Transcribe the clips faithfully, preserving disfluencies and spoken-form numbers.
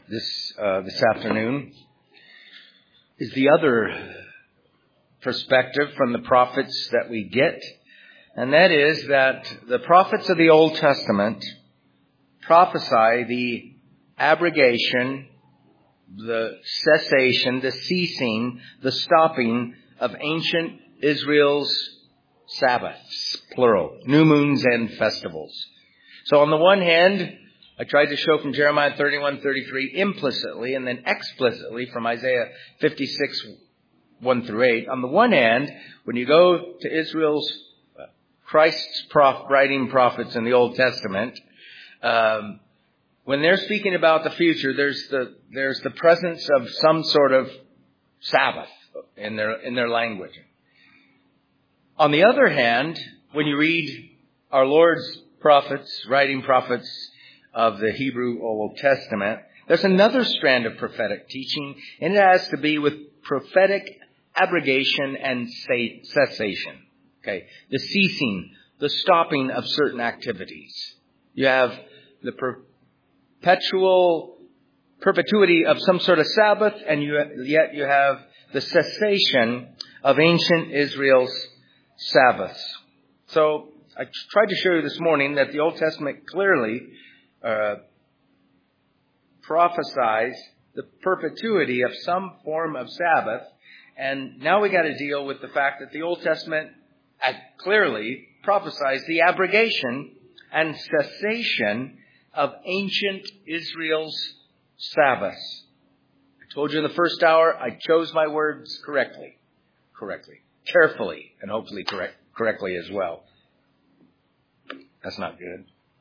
this uh, this afternoon is the other perspective from the prophets that we get, and that is that the prophets of the Old Testament prophesy the abrogation, the cessation, the ceasing, the stopping of ancient Israel's Sabbaths, plural, new moons and festivals. So on the one hand, I tried to show from Jeremiah thirty-one thirty-three implicitly and then explicitly from Isaiah fifty-six one through eight. On the one hand, when you go to Israel's, Christ's prof, writing prophets in the Old Testament, um, when they're speaking about the future, there's the there's the presence of some sort of Sabbath in their in their language. On the other hand, when you read our Lord's prophets, writing prophets of the Hebrew Old Testament, there's another strand of prophetic teaching, and it has to be with prophetic abrogation and cessation. Okay, the ceasing, the stopping of certain activities. You have the perpetual perpetuity of some sort of Sabbath, and you, yet you have the cessation of ancient Israel's Sabbaths. So I tried to show you this morning that the Old Testament clearly uh, prophesies the perpetuity of some form of Sabbath, and now we got to deal with the fact that the Old Testament uh, clearly prophesies the abrogation and cessation of ancient Israel's Sabbaths. I told you in the first hour, I chose my words correctly, correctly, carefully, and hopefully correct, correctly as well. That's not good.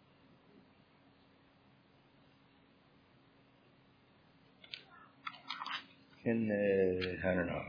In the, I don't know.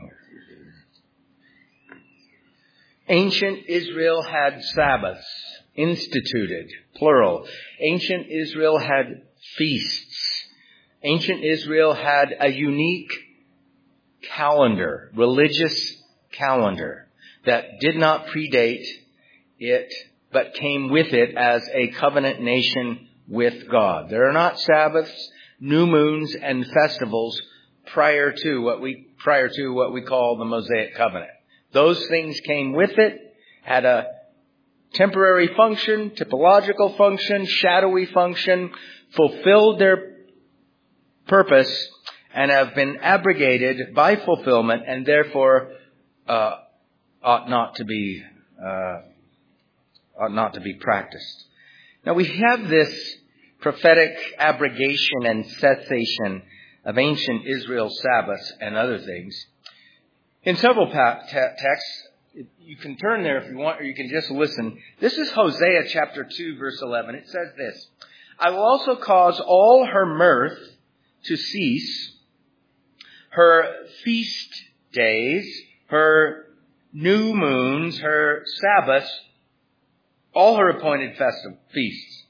Ancient Israel had Sabbaths instituted, plural. Ancient Israel had feasts. Ancient Israel had a unique calendar, religious calendar, that did not predate it, but came with it as a covenant nation with God. There are not Sabbaths, new moons, and festivals prior to what we prior to what we call the Mosaic covenant. Those things came with it, had a temporary function, typological function, shadowy function, fulfilled their purpose, and have been abrogated by fulfillment, and therefore uh, ought not to be uh, ought not to be practiced. Now we have this prophetic abrogation and cessation of ancient Israel's Sabbaths and other things in several pa- te- texts. You can turn there if you want, or you can just listen. This is Hosea chapter two, verse eleven. It says this: I will also cause all her mirth to cease, her feast days, her new moons, her Sabbaths, all her appointed festive feasts.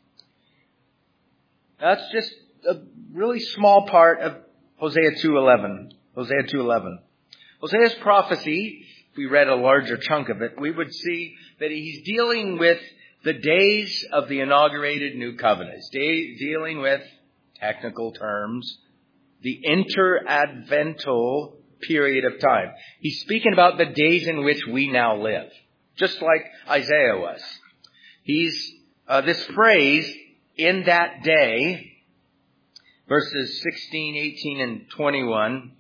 That's just a really small part of Hosea two eleven. Hosea two eleven. Hosea's prophecy, if we read a larger chunk of it, we would see that he's dealing with the days of the inaugurated new covenants, de- dealing with technical terms, the interadvental period of time. He's speaking about the days in which we now live, just like Isaiah was. He's uh, this phrase, in that day, verses sixteen, eighteen, and twenty-one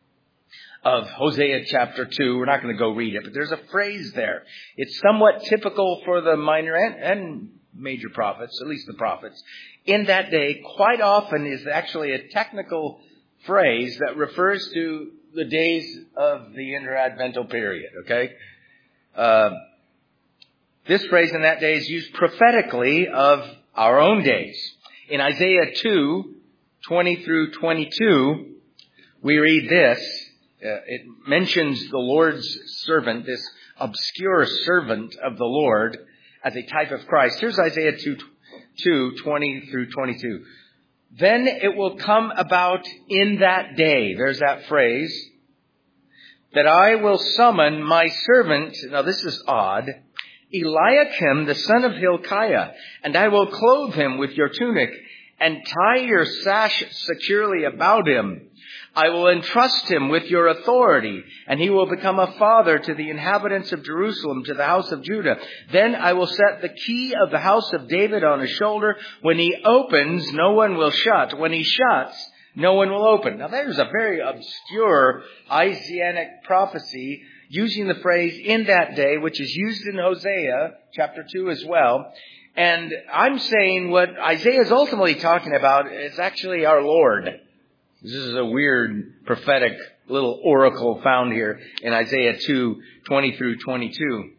of Hosea chapter two. We're not going to go read it, but there's a phrase there. It's somewhat typical for the minor and, and major prophets, at least the prophets. In that day, quite often is actually a technical phrase that refers to the days of the interadvental period, okay? Uh, this phrase in that day is used prophetically of our own days. In Isaiah two, twenty through twenty-two, we read this. Uh, it mentions the Lord's servant, this obscure servant of the Lord, as a type of Christ. Here's Isaiah two, twenty through twenty-two. Then it will come about in that day, there's that phrase, that I will summon my servant, now this is odd, Eliakim, the son of Hilkiah, and I will clothe him with your tunic, and tie your sash securely about him. I will entrust him with your authority, and he will become a father to the inhabitants of Jerusalem, to the house of Judah. Then I will set the key of the house of David on his shoulder. When he opens, no one will shut. When he shuts, no one will open. Now there's a very obscure Isaianic prophecy using the phrase "in that day," which is used in Hosea chapter two as well. And I'm saying what Isaiah is ultimately talking about is actually our Lord. This is a weird prophetic little oracle found here in Isaiah two, twenty through twenty-two.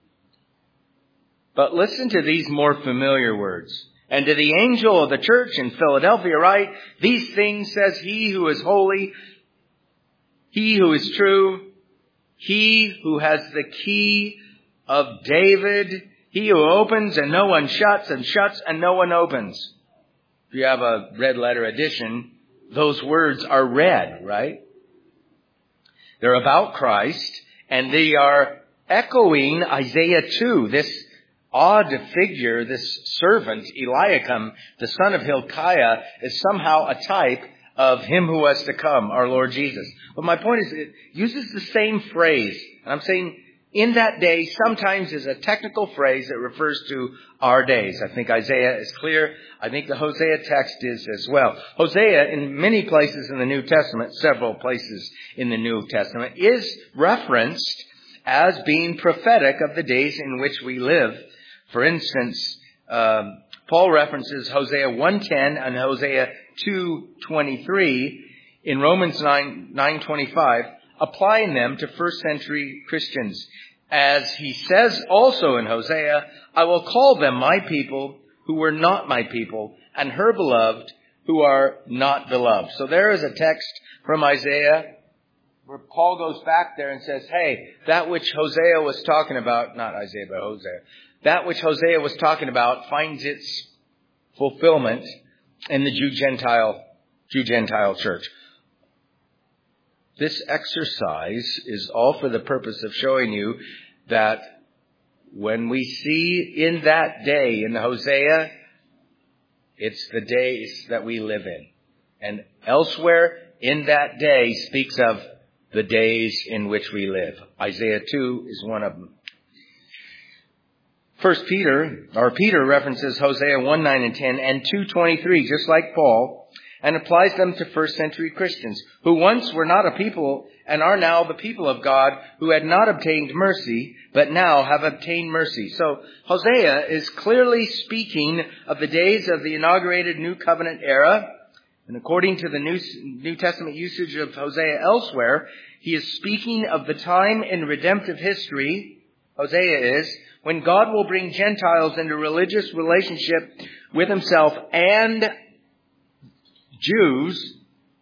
But listen to these more familiar words. And to the angel of the church in Philadelphia write, these things says he who is holy, he who is true, he who has the key of David, he who opens and no one shuts, and shuts and no one opens. If you have a red letter edition, those words are red, right? They're about Christ, and they are echoing Isaiah two, this odd figure, this servant, Eliakim, the son of Hilkiah, is somehow a type of him who was to come, our Lord Jesus. But my point is, it uses the same phrase. And I'm saying, in that day, sometimes is a technical phrase that refers to our days. I think Isaiah is clear. I think the Hosea text is as well. Hosea, in many places in the New Testament, several places in the New Testament, is referenced as being prophetic of the days in which we live. For instance, um, Paul references Hosea one ten and Hosea two twenty-three in Romans nine nine twenty-five, applying them to first century Christians. As he says also in Hosea, I will call them my people who were not my people, and her beloved who are not beloved. So there is a text from Isaiah where Paul goes back there and says, hey, that which Hosea was talking about, not Isaiah, but Hosea, that which Hosea was talking about finds its fulfillment in the Jew-Gentile, Jew-Gentile church. This exercise is all for the purpose of showing you that when we see in that day in Hosea, it's the days that we live in. And elsewhere in that day speaks of the days in which we live. Isaiah two is one of them. First Peter, or Peter references Hosea one nine and ten and two twenty-three, just like Paul, and applies them to first century Christians, who once were not a people and are now the people of God, who had not obtained mercy, but now have obtained mercy. So Hosea is clearly speaking of the days of the inaugurated New Covenant era. And according to the New, New Testament usage of Hosea elsewhere, he is speaking of the time in redemptive history, Hosea is, when God will bring Gentiles into religious relationship with himself and Jews,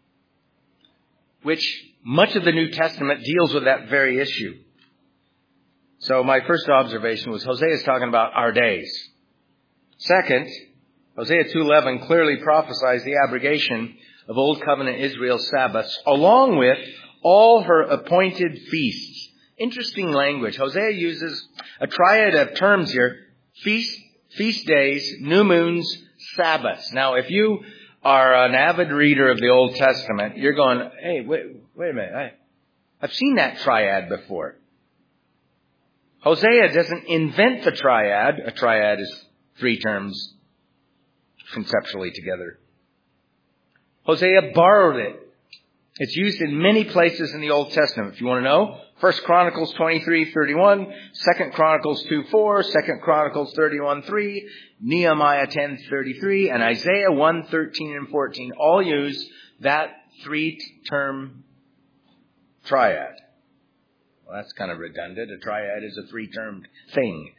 which much of the New Testament deals with that very issue. So my first observation was Hosea is talking about our days. Second, Hosea two eleven clearly prophesies the abrogation of Old Covenant Israel's Sabbaths, along with all her appointed feasts. Interesting language. Hosea uses a triad of terms here: feast, feast days, new moons, Sabbaths. Now, if you are an avid reader of the Old Testament, you're going, hey, wait, wait a minute. I, I've seen that triad before. Hosea doesn't invent the triad. A triad is three terms conceptually together. Hosea borrowed it. It's used in many places in the Old Testament. If you want to know, First Chronicles twenty-three thirty-one, Second Chronicles two four, Second Chronicles thirty-one three, Nehemiah ten thirty-three, and Isaiah one thirteen and fourteen all use that three-term triad. Well, that's kind of redundant. A triad is a three-termed thing.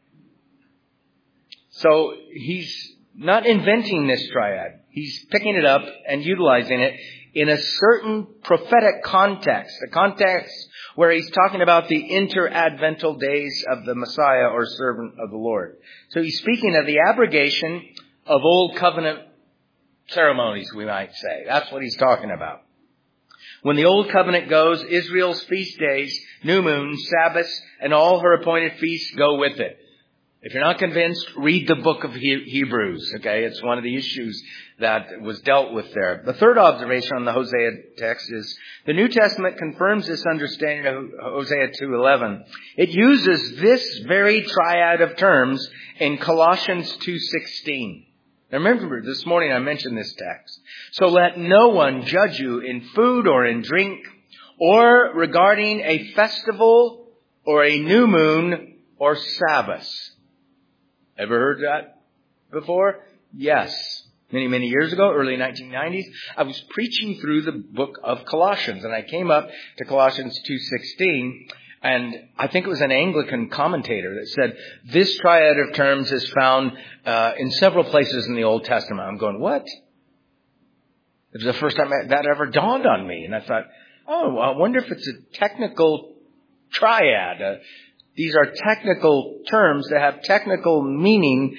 So he's not inventing this triad. He's picking it up and utilizing it in a certain prophetic context, a context where he's talking about the interadvental days of the Messiah or servant of the Lord. So he's speaking of the abrogation of Old Covenant ceremonies, we might say. That's what he's talking about. When the Old Covenant goes, Israel's feast days, new moons, Sabbaths, and all her appointed feasts go with it. If you're not convinced, read the book of he- Hebrews, okay? It's one of the issues that was dealt with there. The third observation on the Hosea text is the New Testament confirms this understanding of Hosea two eleven. It uses this very triad of terms in Colossians two sixteen. Now remember, this morning I mentioned this text. So let no one judge you in food or in drink, or regarding a festival or a new moon or Sabbath. Ever heard that before? Yes. Many, many years ago, early nineteen nineties, I was preaching through the book of Colossians, and I came up to Colossians two sixteen, and I think it was an Anglican commentator that said, this triad of terms is found uh, in several places in the Old Testament. I'm going, what? It was the first time that ever dawned on me, and I thought, oh, well, I wonder if it's a technical triad. Uh, these are technical terms that have technical meaning,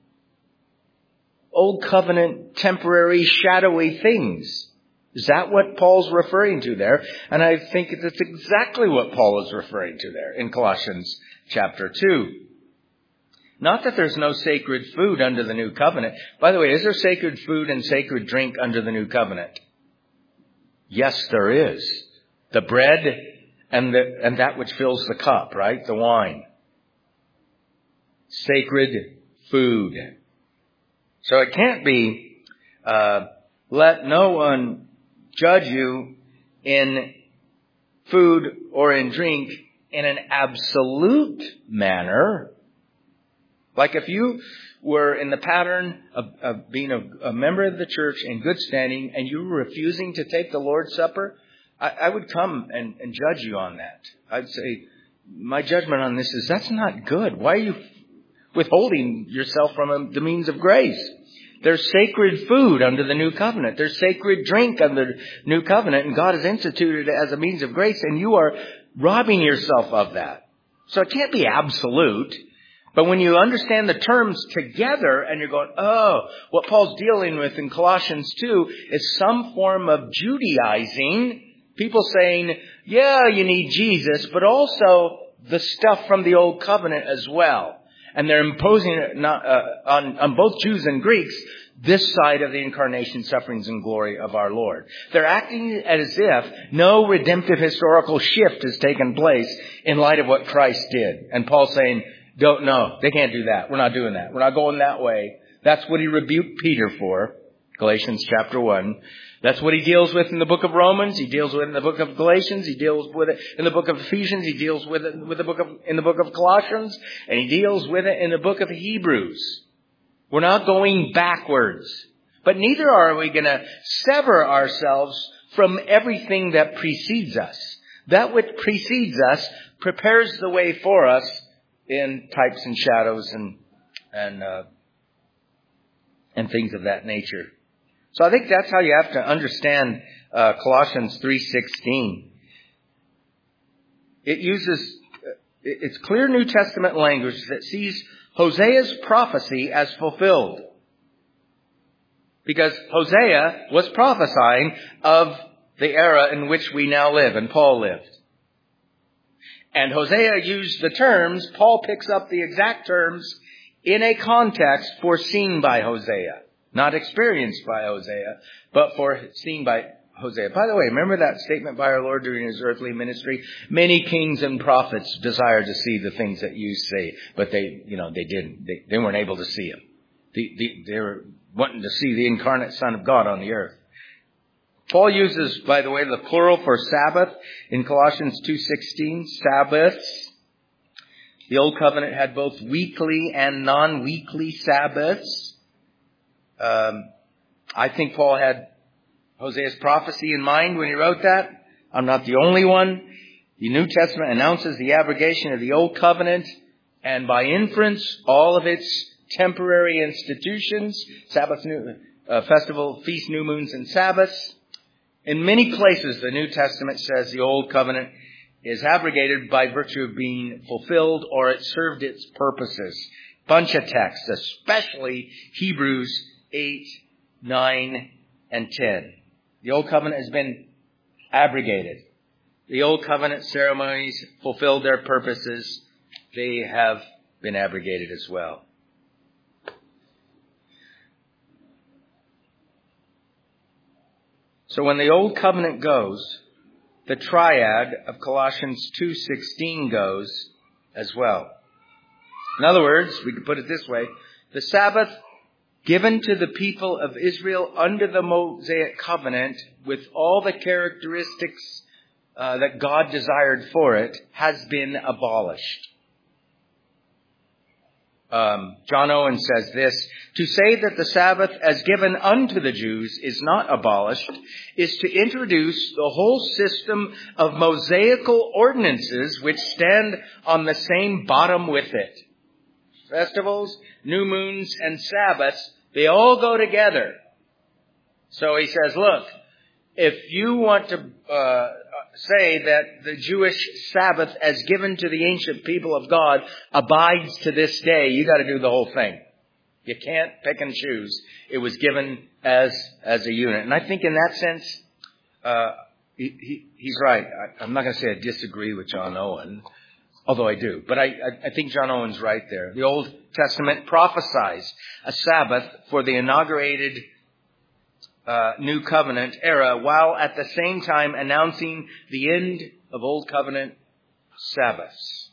Old Covenant, temporary, shadowy things. Is that what Paul's referring to there? And I think that's exactly what Paul is referring to there in Colossians chapter two. Not that there's no sacred food under the new covenant. By the way, is there sacred food and sacred drink under the new covenant? Yes, there is. The bread and the, and that which fills the cup, right? The wine. Sacred food. So it can't be, uh, let no one judge you in food or in drink in an absolute manner. Like if you were in the pattern of, of being a, a member of the church in good standing and you were refusing to take the Lord's Supper, I, I would come and, and judge you on that. I'd say, my judgment on this is that's not good. Why are you withholding yourself from the means of grace? There's sacred food under the new covenant. There's sacred drink under the new covenant, and God has instituted it as a means of grace, and you are robbing yourself of that. So it can't be absolute. But when you understand the terms together and you're going, oh, what Paul's dealing with in Colossians two is some form of Judaizing. People saying, yeah, you need Jesus, but also the stuff from the old covenant as well. And they're imposing it not, uh, on, on both Jews and Greeks this side of the incarnation, sufferings, and glory of our Lord. They're acting as if no redemptive historical shift has taken place in light of what Christ did. And Paul's saying, don't know. They can't do that. We're not doing that. We're not going that way. That's what he rebuked Peter for. Galatians chapter one. That's what he deals with in the book of Romans. He deals with it in the book of Galatians. He deals with it in the book of Ephesians. He deals with it with the book of, in the book of Colossians. And he deals with it in the book of Hebrews. We're not going backwards. But neither are we going to sever ourselves from everything that precedes us. That which precedes us prepares the way for us in types and shadows and and uh, and things of that nature. So I think that's how you have to understand uh, Colossians three sixteen. It uses, it's clear New Testament language that sees Hosea's prophecy as fulfilled. Because Hosea was prophesying of the era in which we now live and Paul lived. And Hosea used the terms, Paul picks up the exact terms in a context foreseen by Hosea. Not experienced by Hosea, but foreseen by Hosea. By the way, remember that statement by our Lord during his earthly ministry? Many kings and prophets desire to see the things that you say, but they, you know, they didn't. They, they weren't able to see him. The, the, they were wanting to see the incarnate Son of God on the earth. Paul uses, by the way, the plural for Sabbath in Colossians two sixteen. Sabbaths. The Old Covenant had both weekly and non-weekly Sabbaths. Um, I think Paul had Hosea's prophecy in mind when he wrote that. I'm not the only one. The New Testament announces the abrogation of the Old Covenant, and by inference, all of its temporary institutions, Sabbath, new, uh, festival, feast, new moons, and Sabbaths. In many places, the New Testament says the Old Covenant is abrogated by virtue of being fulfilled, or it served its purposes. Bunch of texts, especially Hebrews eight, nine, and ten. The Old Covenant has been abrogated. The Old Covenant ceremonies fulfilled their purposes. They have been abrogated as well. So when the old covenant goes, the triad of Colossians two sixteen goes as well. In other words, we could put it this way, the Sabbath given to the people of Israel under the Mosaic covenant with all the characteristics uh, that God desired for it has been abolished. Um, John Owen says this, to say that the Sabbath as given unto the Jews is not abolished is to introduce the whole system of Mosaical ordinances which stand on the same bottom with it. Festivals, new moons, and Sabbaths, they all go together. So he says, look, if you want to uh, say that the Jewish Sabbath as given to the ancient people of God abides to this day, you got to do the whole thing. You can't pick and choose. It was given as as a unit. And I think in that sense, uh, he, he, he's right. I, I'm not going to say I disagree with John Owen, although I do. But I, I, I think John Owen's right there. The Old Testament prophesies a Sabbath for the inaugurated Uh, New Covenant era, while at the same time announcing the end of Old Covenant Sabbaths.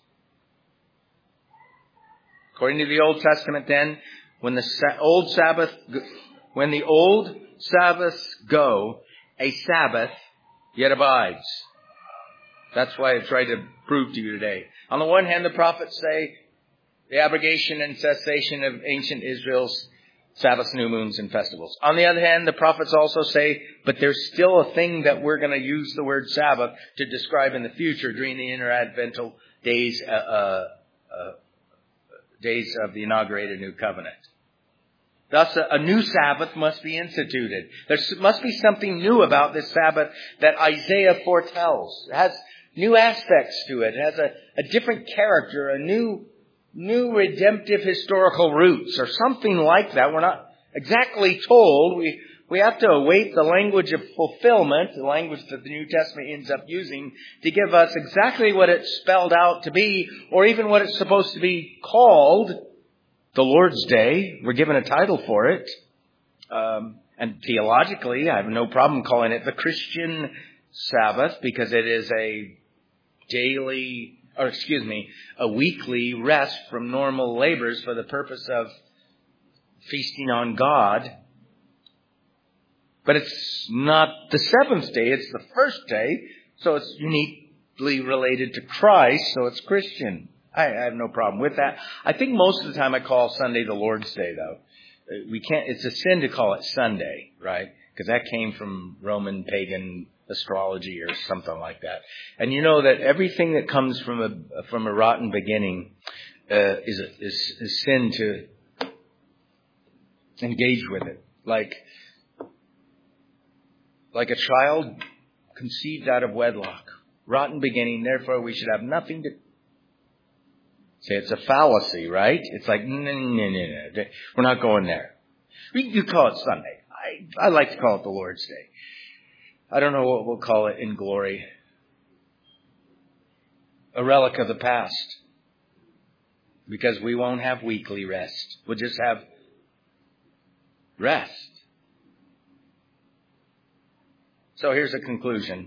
According to the Old Testament, then, when the sa- old Sabbath, when the old Sabbaths go, a Sabbath yet abides. That's why I tried to prove to you today. On the one hand, the prophets say the abrogation and cessation of ancient Israel's Sabbaths, new moons, and festivals. On the other hand, the prophets also say, but there's still a thing that we're going to use the word Sabbath to describe in the future during the interadvental days, uh, uh, uh, days of the inaugurated new covenant. Thus, a, a new Sabbath must be instituted. There must be something new about this Sabbath that Isaiah foretells. It has new aspects to it. It has a, a different character, a new New redemptive historical roots or something like that. We're not exactly told. We we have to await the language of fulfillment, the language that the New Testament ends up using to give us exactly what it's spelled out to be, or even what it's supposed to be called, the Lord's Day. We're given a title for it. Um, and theologically, I have no problem calling it the Christian Sabbath because it is a daily or excuse me, a weekly rest from normal labors for the purpose of feasting on God. But it's not the seventh day, it's the first day, so it's uniquely related to Christ, so it's Christian. I, I have no problem with that. I think most of the time I call Sunday the Lord's Day, though. We can't, it's a sin to call it Sunday, right? Because that came from Roman pagan astrology or something like that. And you know that everything that comes from a from a rotten beginning uh, is, a, is is sin to engage with it. Like like a child conceived out of wedlock. Rotten beginning, therefore we should have nothing to say. It's a fallacy, right? It's like, no, no, no, no. We're not going there. We do call it Sunday. I, I like to call it the Lord's Day. I don't know what we'll call it in glory. A relic of the past. Because we won't have weekly rest. We'll just have rest. So here's a conclusion.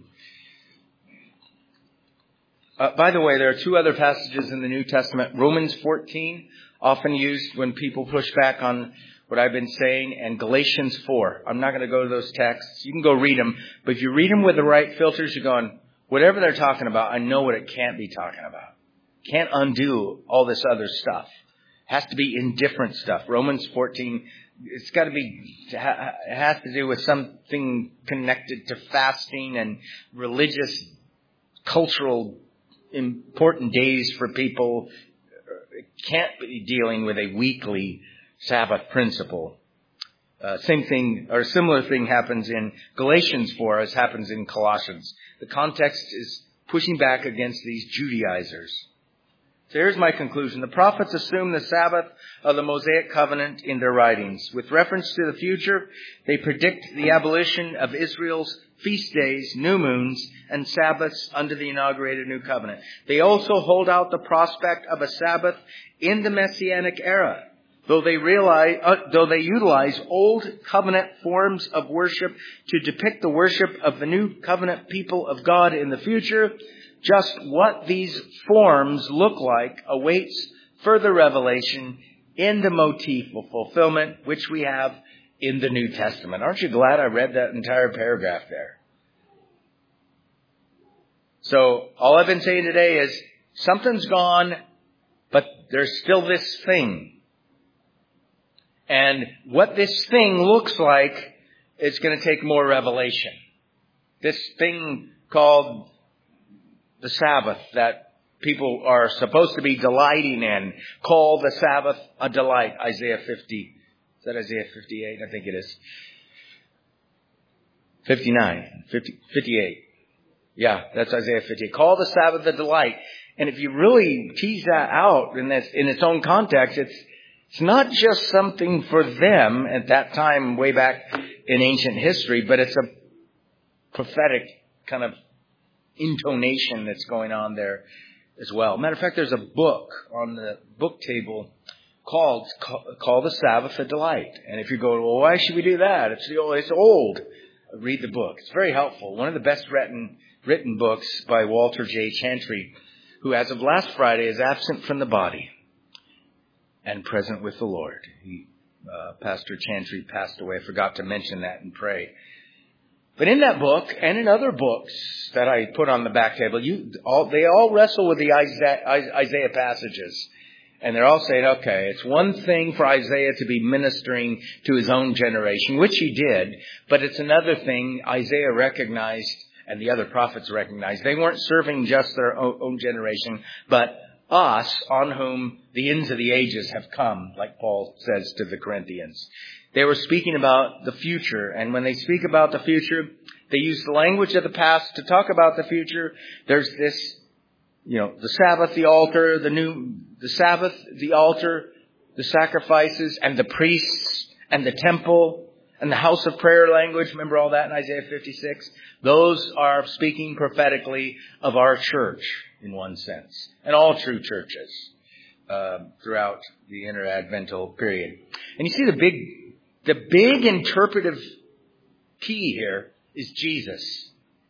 Uh, by the way, there are two other passages in the New Testament. Romans fourteen, often used when people push back on what I've been saying, and Galatians four. I'm not going to go to those texts. You can go read them. But if you read them with the right filters, you're going, whatever they're talking about, I know what it can't be talking about. Can't undo all this other stuff. It has to be indifferent stuff. Romans fourteen, it's got to be, it has to do with something connected to fasting and religious, cultural, important days for people. It can't be dealing with a weekly Sabbath principle. Uh, same thing, or a similar thing happens in Galatians four as happens in Colossians. The context is pushing back against these Judaizers. So here's my conclusion. The prophets assume the Sabbath of the Mosaic covenant in their writings. With reference to the future, they predict the abolition of Israel's feast days, new moons, and Sabbaths under the inaugurated new covenant. They also hold out the prospect of a Sabbath in the Messianic era. Though they realize, uh, though they utilize old covenant forms of worship to depict the worship of the new covenant people of God in the future, just what these forms look like awaits further revelation in the motif of fulfillment, which we have in the New Testament. Aren't you glad I read that entire paragraph there? So all I've been saying today is something's gone, but there's still this thing. And what this thing looks like, it's going to take more revelation. This thing called the Sabbath that people are supposed to be delighting in. Call the Sabbath a delight. Isaiah fifty. Is that Isaiah fifty-eight? I think it is. fifty-nine. fifty, fifty-eight. Yeah, that's Isaiah fifty-eight. Call the Sabbath a delight. And if you really tease that out in this, in its own context, it's It's not just something for them at that time way back in ancient history, but it's a prophetic kind of intonation that's going on there as well. Matter of fact, there's a book on the book table called Call the Sabbath a Delight. And if you go, well, why should we do that? It's, the old, it's old. Read the book. It's very helpful. One of the best written, written books by Walter J. Chantry, who as of last Friday is absent from the body and present with the Lord. He, uh, Pastor Chantry passed away. I forgot to mention that and pray. But in that book and in other books that I put on the back table, you all they all wrestle with the Isaiah, Isaiah passages. And they're all saying, okay, it's one thing for Isaiah to be ministering to his own generation, which he did. But it's another thing Isaiah recognized and the other prophets recognized. They weren't serving just their own generation, but us, on whom the ends of the ages have come, like Paul says to the Corinthians. They were speaking about the future, and when they speak about the future, they use the language of the past to talk about the future. There's this, you know, the Sabbath, the altar, the new, the Sabbath, the altar, the sacrifices, and the priests, and the temple, and the house of prayer language. Remember all that in Isaiah fifty-six? Those are speaking prophetically of our church, in one sense, and all true churches uh, throughout the interadvental period. And you see the big, the big interpretive key here is Jesus.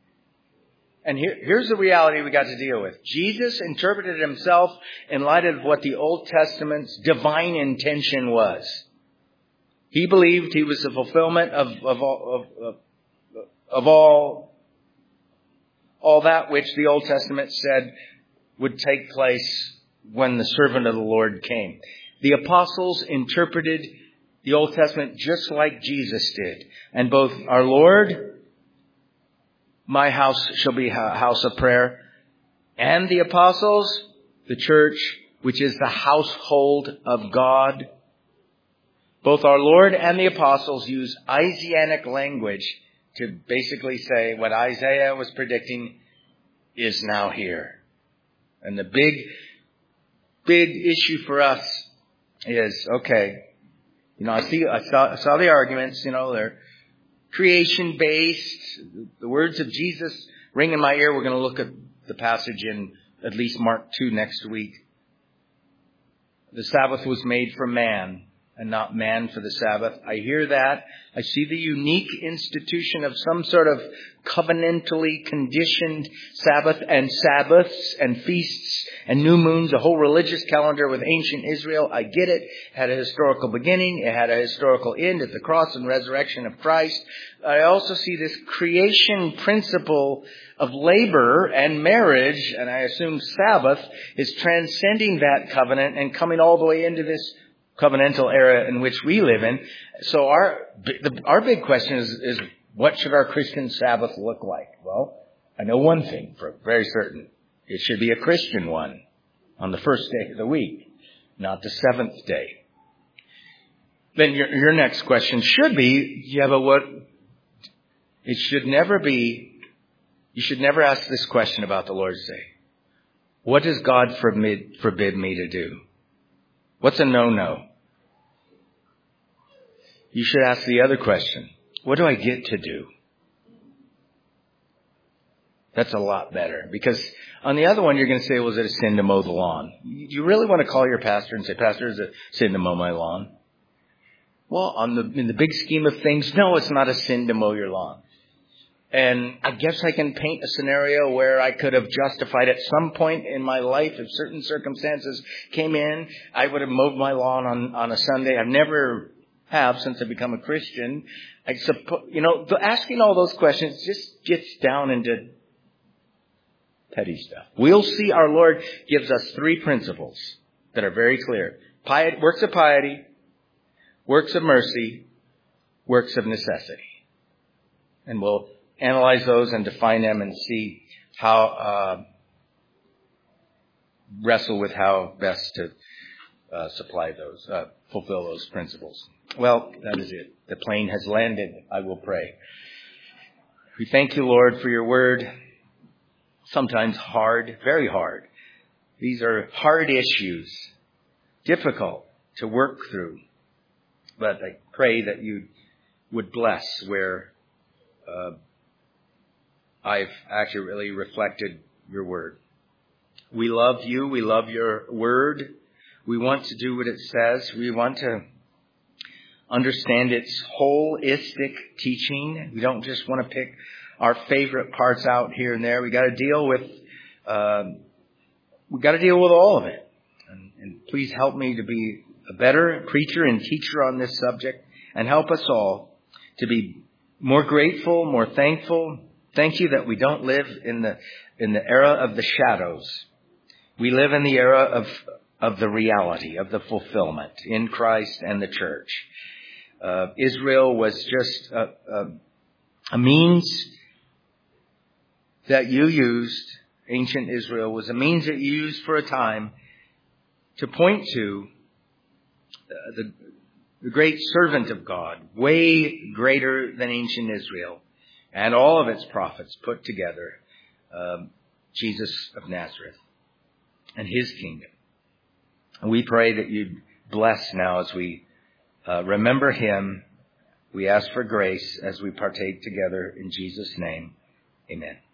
And here, here's the reality we got to deal with. Jesus interpreted himself in light of what the Old Testament's divine intention was. He believed he was the fulfillment of, of, all, of, of, of all, all that which the Old Testament said would take place when the servant of the Lord came. The apostles interpreted the Old Testament just like Jesus did. And both our Lord, my house shall be a house of prayer, and the apostles, the church, which is the household of God. Both our Lord and the apostles use Isaianic language to basically say what Isaiah was predicting is now here. And the big, big issue for us is, okay, you know, I see, I saw, I saw the arguments, you know, they're creation based. The words of Jesus ring in my ear. We're going to look at the passage in at least Mark two next week. The Sabbath was made for man, and not man for the Sabbath. I hear that. I see the unique institution of some sort of covenantally conditioned Sabbath and Sabbaths and feasts and new moons, a whole religious calendar with ancient Israel. I get it. It had a historical beginning. It had a historical end at the cross and resurrection of Christ. I also see this creation principle of labor and marriage, and I assume Sabbath is transcending that covenant and coming all the way into this covenantal era in which we live in. So our the, our big question is, is what should our Christian Sabbath look like? Well, I know one thing for very certain. It should be a Christian one on the first day of the week, not the seventh day. Then your, your next question should be, yeah, but what? It should never be, you should never ask this question about the Lord's Day. What does God forbid, forbid me to do? What's a no-no? You should ask the other question. What do I get to do? That's a lot better. Because on the other one, you're going to say, was it a sin to mow the lawn? You really want to call your pastor and say, Pastor, is it a sin to mow my lawn? Well, on the, in the big scheme of things, no, it's not a sin to mow your lawn. And I guess I can paint a scenario where I could have justified at some point in my life, if certain circumstances came in, I would have mowed my lawn on, on a Sunday. I've never have since I've become a Christian. I suppose, you know, asking all those questions just gets down into petty stuff. We'll see our Lord gives us three principles that are very clear. Piety, works of piety, works of mercy, works of necessity. And we'll analyze those and define them and see how, uh, wrestle with how best to uh, supply those, uh, fulfill those principles. Well, that is it. The plane has landed. I will pray. We thank you, Lord, for your word. Sometimes hard, very hard. These are hard issues, difficult to work through. But I pray that you would bless where uh, I've accurately reflected your word. We love you. We love your word. We want to do what it says. We want to understand its holistic teaching. We don't just want to pick our favorite parts out here and there. We got to deal with, uh, we got to deal with all of it. And, and please help me to be a better preacher and teacher on this subject, and help us all to be more grateful, more thankful. Thank you that we don't live in the in the era of the shadows. We live in the era of of the reality, of the fulfillment in Christ and the church. Uh, Israel was just a, a, a means that you used. Ancient Israel was a means that you used for a time to point to uh, the, the great servant of God, way greater than ancient Israel and all of its prophets put together, um, Jesus of Nazareth and his kingdom. And we pray that you'd bless now as we uh, remember him. We ask for grace as we partake together in Jesus' name. Amen.